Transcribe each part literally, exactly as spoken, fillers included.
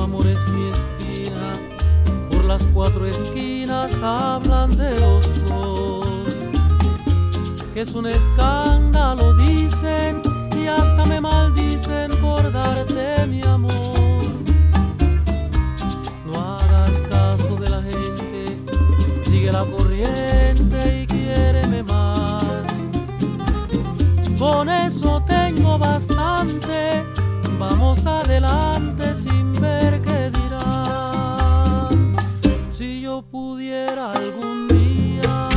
amor es mi espina, por las cuatro esquinas hablan de los dos, que es un escándalo dicen y hasta me maldicen por darte mi amor. No hagas caso de la gente, sigue la corriente y quiéreme más. Con eso tengo bastante, vamos adelante sin ver qué dirán. Si yo pudiera algún día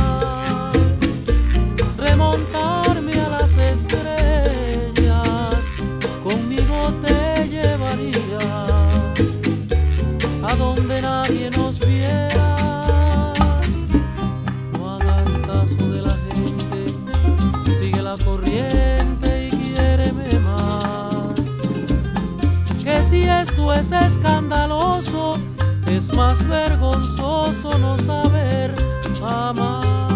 remontarme a las estrellas, conmigo te llevaría a donde nadie nos viera. No hagas caso de la gente, sigue la corriente y quiéreme más. Que si esto es escandaloso, es más vergonzoso no saber amar.